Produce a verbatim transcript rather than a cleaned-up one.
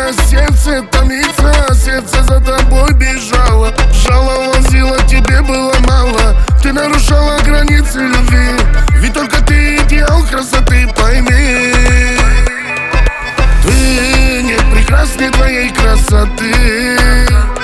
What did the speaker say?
меня сердце томится, сердце за тобой бежало. Жало лазило, тебе было мало. Ты нарушала границы любви, ведь только ты идеал красоты, пойми. Ты нет прекрасней твоей красоты.